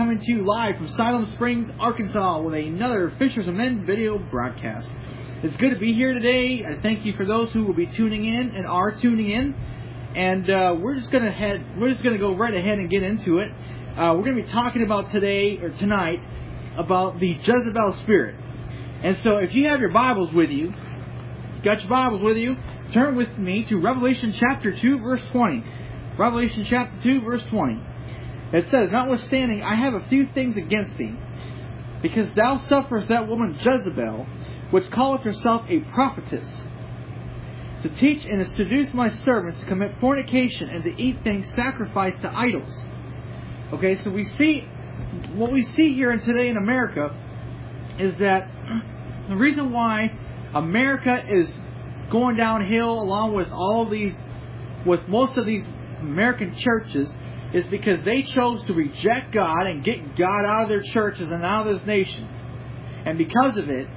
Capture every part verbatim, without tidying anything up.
coming to you live from Siloam Springs, Arkansas with another Fishers of Men video broadcast. It's good to be here today. I thank you for those who will be tuning in and are tuning in. And uh, we're just gonna head. We're just gonna go right ahead and get into it. Uh, we're gonna be talking about today or tonight about the Jezebel spirit. And so, if you have your Bibles with you, got your Bibles with you, turn with me to Revelation chapter two, verse twenty. Revelation chapter two, verse twenty. It says, "Notwithstanding, I have a few things against thee, because thou sufferest that woman Jezebel, which calleth herself a prophetess, to teach and to seduce my servants to commit fornication and to eat things sacrificed to idols." Okay, so we see, what we see here today in America is that the reason why America is going downhill along with all these, with most of these American churches, is because they chose to reject God and get God out of their churches and out of this nation. And because of it,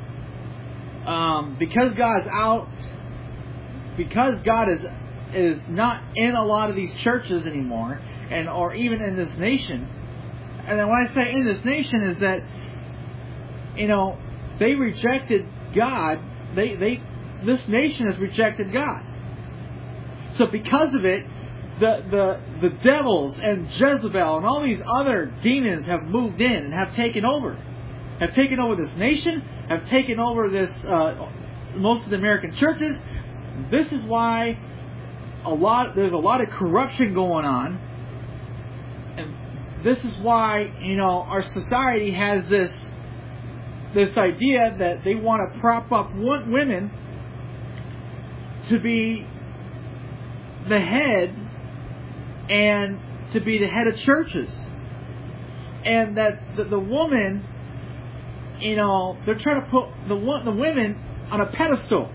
um, because God's out, because God is is not in a lot of these churches anymore, and or even in this nation. And then when I say in this nation is that, you know, they rejected God. They they this nation has rejected God. So because of it, the the the devils and Jezebel and all these other demons have moved in and have taken over, have taken over this nation, have taken over this uh, most of the American churches. This is why a lot there's a lot of corruption going on, and this is why, you know, our society has this this idea that they want to prop up women to be the head and to be the head of churches, and that the, the woman, you know, they're trying to put the the women on a pedestal.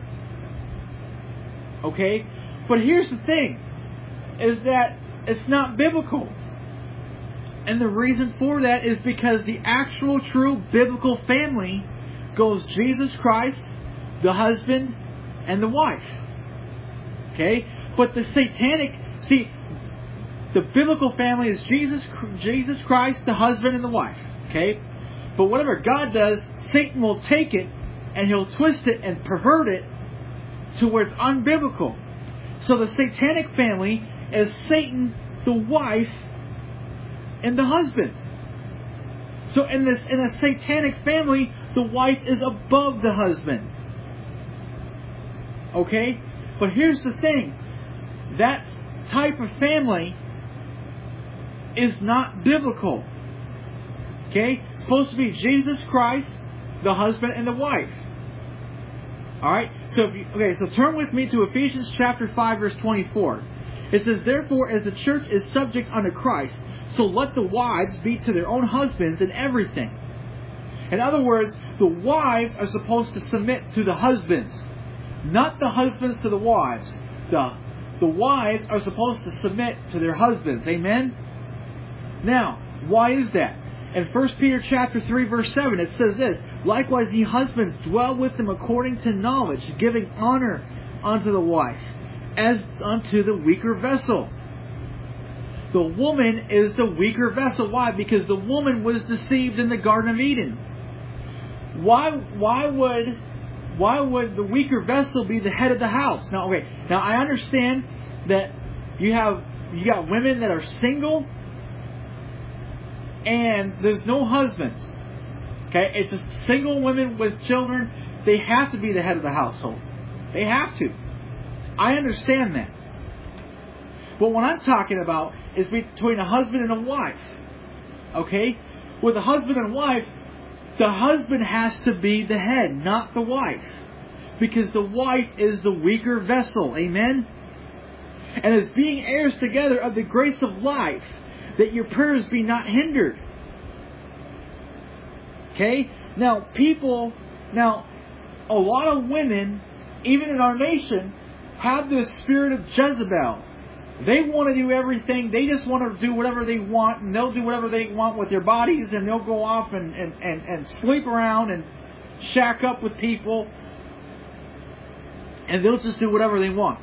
Okay, but here's the thing: is that it's not biblical, and the reason for that is because the actual, true biblical family goes Jesus Christ, the husband, and the wife. Okay, but the satanic, see. The biblical family is Jesus, Jesus Christ, the husband and the wife. Okay? But whatever God does, Satan will take it and he'll twist it and pervert it to where it's unbiblical. So the satanic family is Satan, the wife, and the husband. So in this in a satanic family, the wife is above the husband. Okay? But here's the thing. That type of family is not biblical. Okay? It's supposed to be Jesus Christ, the husband, and the wife. Alright? So if you, okay, so turn with me to Ephesians chapter five, verse twenty-four. It says, "Therefore, as the church is subject unto Christ, so let the wives be to their own husbands in everything." In other words, the wives are supposed to submit to the husbands, not the husbands to the wives. The, the wives are supposed to submit to their husbands. Amen? Now, why is that? In First Peter chapter three, verse seven, it says this: "Likewise, ye husbands, dwell with them according to knowledge, giving honor unto the wife, as unto the weaker vessel." The woman is the weaker vessel. Why? Because the woman was deceived in the Garden of Eden. Why? Why would? Why would the weaker vessel be the head of the house? Now, okay. Now, I understand that you have you got women that are single, and there's no husbands. Okay, it's just single women with children. They have to be the head of the household. They have to. I understand that. But what I'm talking about is between a husband and a wife. Okay? With a husband and wife, the husband has to be the head, not the wife. Because the wife is the weaker vessel. Amen? And as being heirs together of the grace of life, that your prayers be not hindered. Okay? Now, people, now, a lot of women, even in our nation, have this spirit of Jezebel. They want to do everything. They just want to do whatever they want, and they'll do whatever they want with their bodies, and they'll go off and, and, and, and sleep around and shack up with people, and they'll just do whatever they want.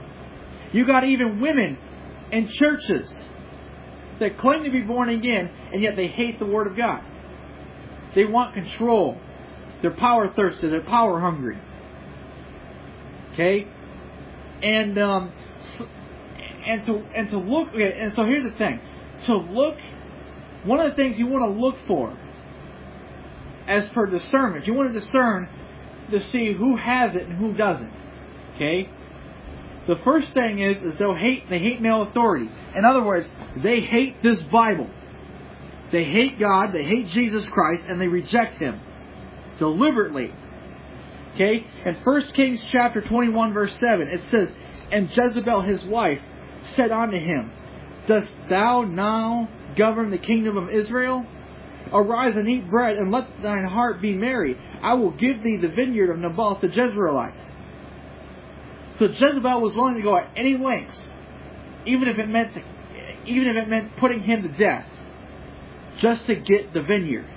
You got even women in churches that claim to be born again, and yet they hate the Word of God. They want control. They're power thirsty. They're power hungry. Okay? And um, and to and to look okay, and so here's the thing. To look, one of the things you want to look for as per discernment, you want to discern to see who has it and who doesn't. Okay? The first thing is is they'll hate they hate male authority. In other words, they hate this Bible. They hate God, they hate Jesus Christ, and they reject Him deliberately. Okay? In First Kings chapter twenty-one, verse seven, it says, "And Jezebel his wife said unto him, Dost thou now govern the kingdom of Israel? Arise and eat bread, and let thine heart be merry. I will give thee the vineyard of Naboth the Jezreelite." So Jezebel was willing to go at any lengths, even if it meant to, even if it meant putting him to death, just to get the vineyard.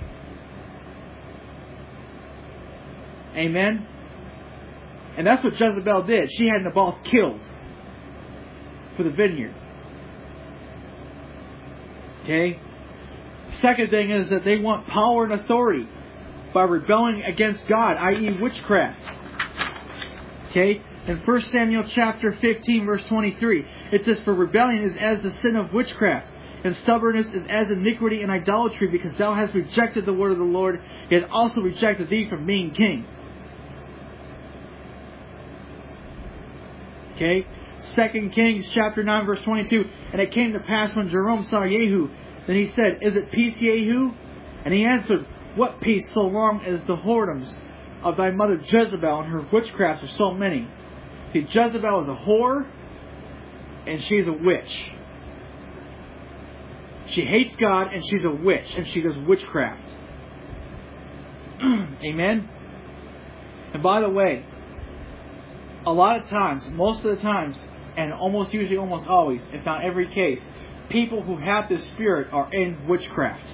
Amen? And that's what Jezebel did. She had Naboth killed for the vineyard. Okay? Second thing is that they want power and authority by rebelling against God, that is witchcraft. Okay? In First Samuel chapter fifteen, verse twenty-three, it says, "For rebellion is as the sin of witchcraft, and stubbornness is as iniquity and idolatry, because thou hast rejected the word of the Lord, he has also rejected thee from being king." Okay? Second Kings chapter nine, verse twenty-two, "And it came to pass when Jerome saw Jehu, then he said, Is it peace, Jehu? And he answered, What peace, so long as the whoredoms of thy mother Jezebel and her witchcrafts are so many?" See, Jezebel is a whore, and she's a witch. She hates God, and she's a witch, and she does witchcraft. Amen? And by the way, a lot of times, most of the times, and almost usually almost always, if not every case, people who have this spirit are in witchcraft.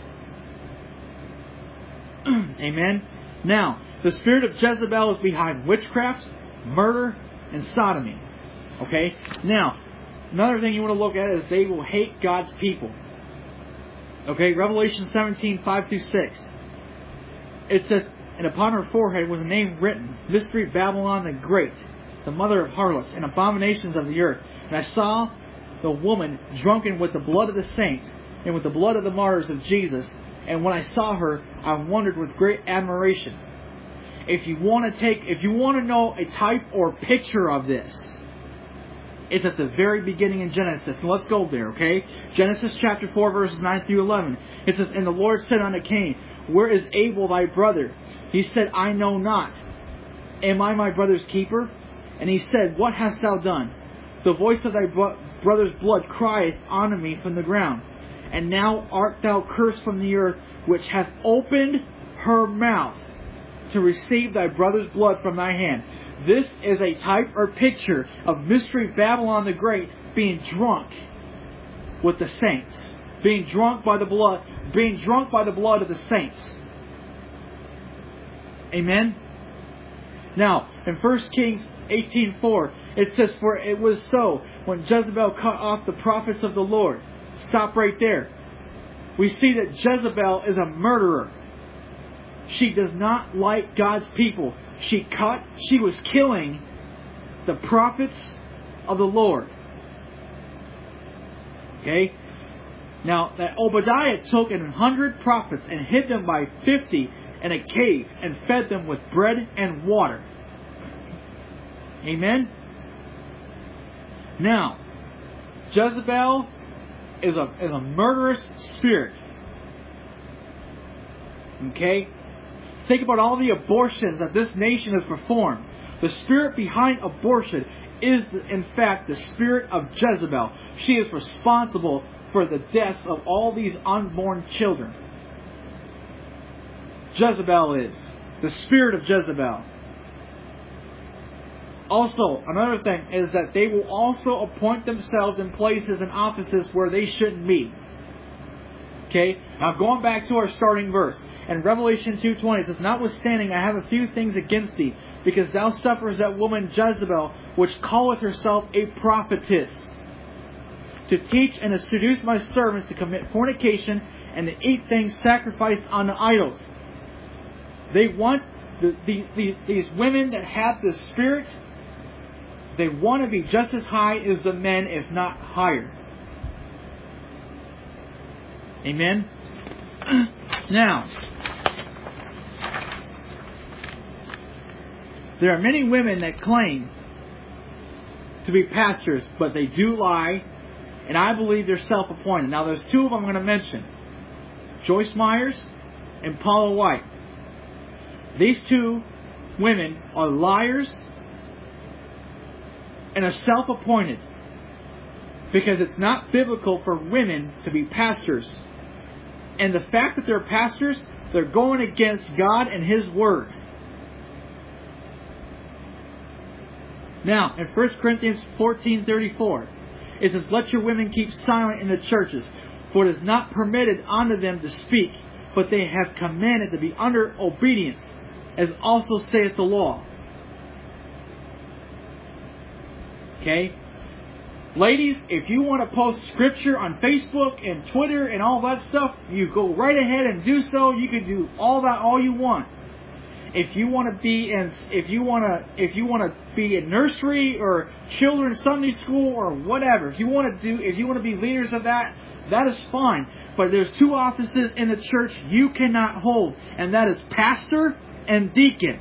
Amen? Now, the spirit of Jezebel is behind witchcraft, murder, and sodomy. Okay? Now, another thing you want to look at is they will hate God's people. Okay? Revelation seventeen, five through six. It says, "And upon her forehead was a name written, Mystery Babylon the Great, the mother of harlots and abominations of the earth. And I saw the woman drunken with the blood of the saints and with the blood of the martyrs of Jesus. And when I saw her, I wondered with great admiration." If you want to take, if you want to know a type or picture of this, it's at the very beginning in Genesis. And let's go there, okay? Genesis chapter four, verses nine through eleven. It says, "And the Lord said unto Cain, Where is Abel thy brother? He said, I know not. Am I my brother's keeper? And he said, What hast thou done? The voice of thy bro- brother's blood crieth unto me from the ground. And now art thou cursed from the earth, which hath opened her mouth to receive thy brother's blood from thy hand." This is a type or picture of Mystery Babylon the Great being drunk with the saints. Being drunk by the blood, being drunk by the blood of the saints. Amen? Now, in First Kings eighteen four, it says, "For it was so, when Jezebel cut off the prophets of the Lord." Stop right there. We see that Jezebel is a murderer. She does not like God's people. She cut, she was killing the prophets of the Lord. Okay? Now, that Obadiah took an hundred prophets and hid them by fifty in a cave and fed them with bread and water. Amen? Now, Jezebel is a, is a murderous spirit. Okay? Think about all the abortions that this nation has performed. The spirit behind abortion is, in fact, the spirit of Jezebel. She is responsible for the deaths of all these unborn children. Jezebel is. The spirit of Jezebel. Also, another thing is that they will also appoint themselves in places and offices where they shouldn't be. Okay? Now going back to our starting verse. In Revelation two twenty it says, "Notwithstanding I have a few things against thee, because thou sufferest that woman Jezebel, which calleth herself a prophetess, to teach and to seduce my servants to commit fornication and to eat things sacrificed unto idols. They want the, these, these, these women that have the Spirit, they want to be just as high as the men, if not higher. Amen? Now, there are many women that claim to be pastors, but they do lie, and I believe they're self-appointed. Now, there's two of them I'm going to mention. Joyce Myers and Paula White. These two women are liars and are self-appointed, because it's not biblical for women to be pastors. And the fact that they're pastors, they're going against God and His Word. Now, in First Corinthians fourteen thirty-four, it says, "Let your women keep silent in the churches, for it is not permitted unto them to speak, but they have commanded to be under obedience, as also saith the law." Okay? Ladies, if you want to post scripture on Facebook and Twitter and all that stuff, you go right ahead and do so. You can do all that all you want. If you want to be in, if you want to, if you want to be in nursery or children's Sunday school or whatever, if you want to do, if you want to be leaders of that, that is fine. But there's two offices in the church you cannot hold, and that is pastor and deacon.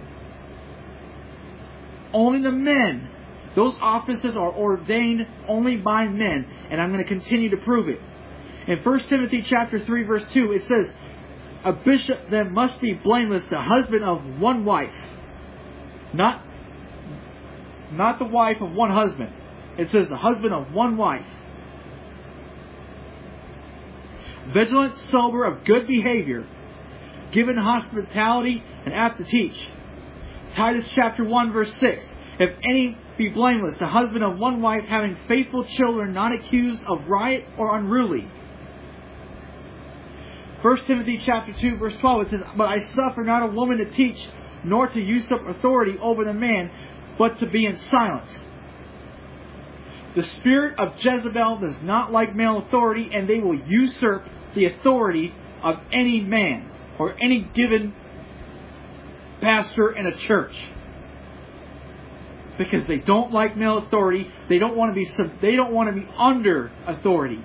Only the men. Those offices are ordained only by men, and I'm going to continue to prove it. In First Timothy chapter three, verse two, it says, "A bishop then must be blameless, the husband of one wife." Not, not the wife of one husband. It says the husband of one wife. "Vigilant, sober, of good behavior, given hospitality, and apt to teach." Titus chapter one, verse six. "If any be blameless, the husband of one wife, having faithful children, not accused of riot or unruly." First Timothy chapter two, verse twelve, it says, "But I suffer not a woman to teach, nor to usurp authority over the man, but to be in silence." The spirit of Jezebel does not like male authority, and they will usurp the authority of any man or any given pastor in a church. Because they don't like male authority, they don't want to be they don't want to be under authority.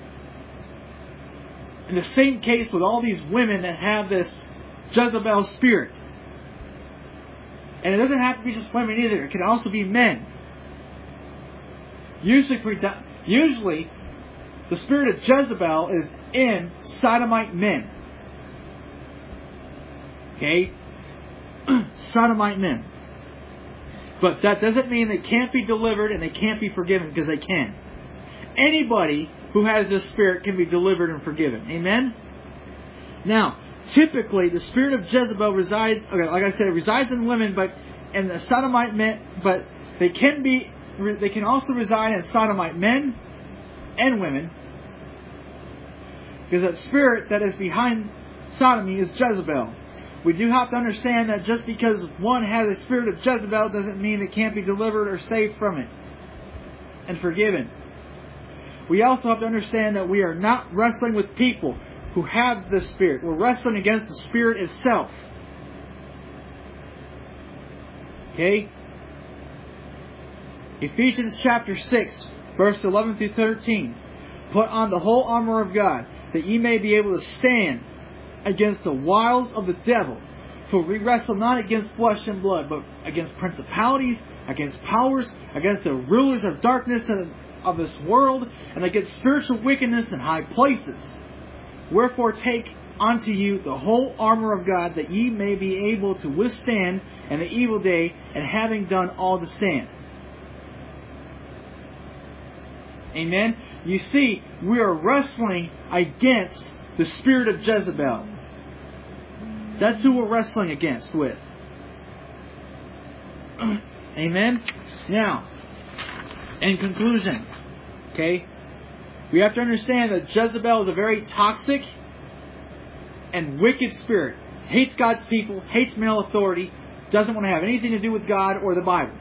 In the same case with all these women that have this Jezebel spirit. And it doesn't have to be just women either. It can also be men. Usually, usually the spirit of Jezebel is in sodomite men. Okay? Sodomite men. But that doesn't mean they can't be delivered and they can't be forgiven, because they can. Anybody who has this spirit can be delivered and forgiven. Amen? Now, typically the spirit of Jezebel resides, okay, like I said, it resides in women, but in the sodomite men, but they can be, they can also reside in sodomite men and women, because that spirit that is behind sodomy is Jezebel. We do have to understand that just because one has a spirit of Jezebel doesn't mean it can't be delivered or saved from it and forgiven. We also have to understand that we are not wrestling with people who have this spirit. We're wrestling against the spirit itself. Okay? Ephesians chapter six, verse eleven through thirteen. "Put on the whole armor of God, that ye may be able to stand against the wiles of the devil. For we wrestle not against flesh and blood, but against principalities, against powers, against the rulers of darkness of this world, and against spiritual wickedness in high places. Wherefore take unto you the whole armor of God, that ye may be able to withstand in the evil day, and having done all to stand." Amen? You see, we are wrestling against the spirit of Jezebel. That's who we're wrestling against with. Amen? Now, in conclusion, okay, we have to understand that Jezebel is a very toxic and wicked spirit. Hates God's people, hates male authority, doesn't want to have anything to do with God or the Bible.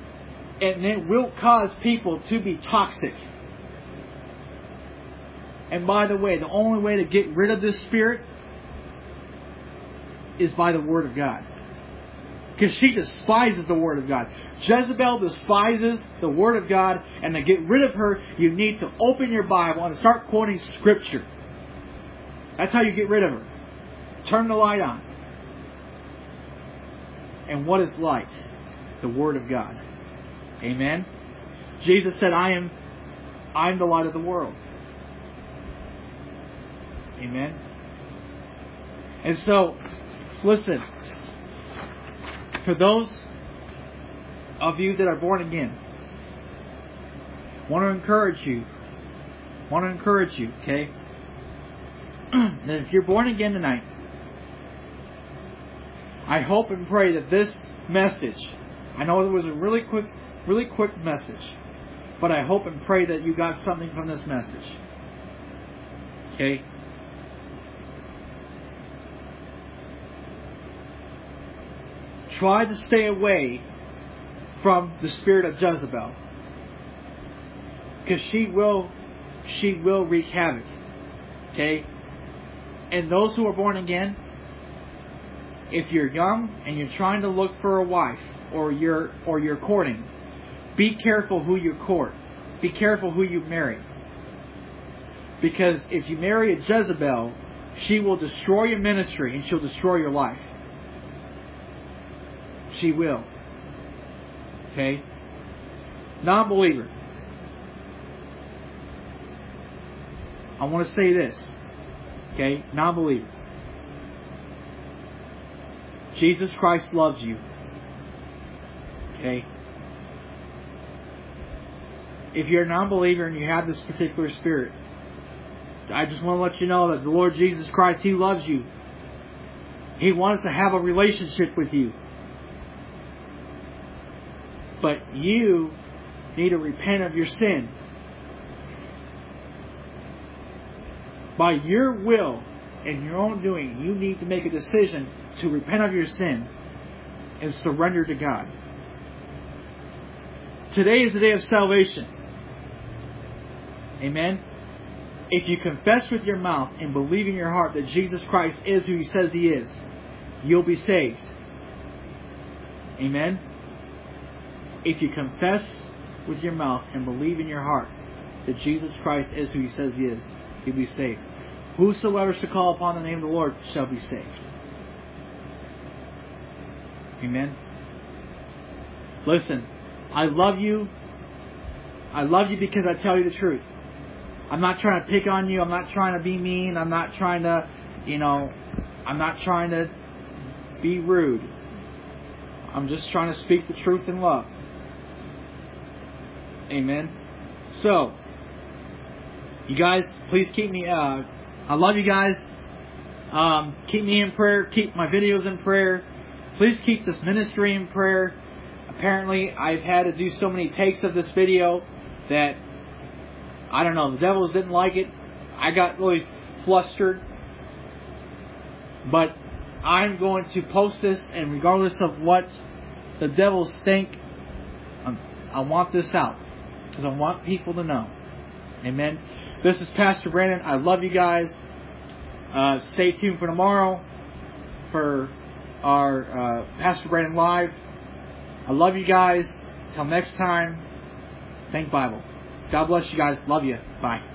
And it will cause people to be toxic. And by the way, the only way to get rid of this spirit is by the Word of God. Because she despises the Word of God. Jezebel despises the Word of God. And to get rid of her, you need to open your Bible and start quoting Scripture. That's how you get rid of her. Turn the light on. And what is light? The Word of God. Amen? Jesus said, I am I am the light of the world. Amen? And so, listen. For those of you that are born again, I want to encourage you. I want to encourage you, okay? That if you're born again tonight, I hope and pray that this message, I know it was a really quick, really quick message, but I hope and pray that you got something from this message. Okay? Try to stay away from the spirit of Jezebel, because she will, she will wreak havoc. Okay? And those who are born again, if you're young and you're trying to look for a wife, or you're or you're courting, be careful who you court. Be careful who you marry. Because if you marry a Jezebel, she will destroy your ministry and she'll destroy your life. She will. Okay? Non-believer. I want to say this. Okay? Non-believer. Jesus Christ loves you. Okay? If you're a non-believer and you have this particular spirit, I just want to let you know that the Lord Jesus Christ, He loves you. He wants to have a relationship with you. But you need to repent of your sin. By your will and your own doing, you need to make a decision to repent of your sin and surrender to God. Today is the day of salvation. Amen? If you confess with your mouth and believe in your heart that Jesus Christ is who He says He is, you'll be saved. Amen? If you confess with your mouth and believe in your heart that Jesus Christ is who He says He is, you'll be saved. Whosoever shall call upon the name of the Lord shall be saved. Amen? Listen, I love you. I love you because I tell you the truth. I'm not trying to pick on you. I'm not trying to be mean. I'm not trying to, you know, I'm not trying to be rude. I'm just trying to speak the truth in love. Amen. So, you guys, please keep me, uh, I love you guys. Um, keep me in prayer. Keep my videos in prayer. Please keep this ministry in prayer. Apparently, I've had to do so many takes of this video that, I don't know, the devils didn't like it. I got really flustered. But I'm going to post this, and regardless of what the devils think, I'm, I want this out. Because I want people to know. Amen. This is Pastor Brandon. I love you guys. Uh, stay tuned for tomorrow for our uh, Pastor Brandon Live. I love you guys. Till next time, Think Bible. God bless you guys. Love you. Bye.